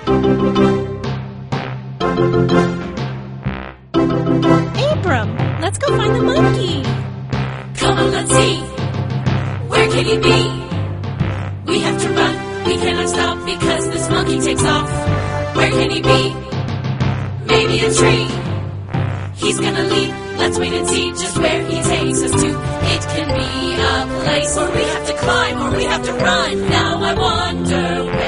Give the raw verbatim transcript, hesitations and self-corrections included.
Abram, let's go find the monkey. Come on, let's see. Where can he be? We have to run. We cannot stop because this monkey takes off. Where can he be? Maybe a tree. He's gonna leap. Let's wait and see just where he takes us to. It can be a place where we have to climb or we have to run. Now I wonder where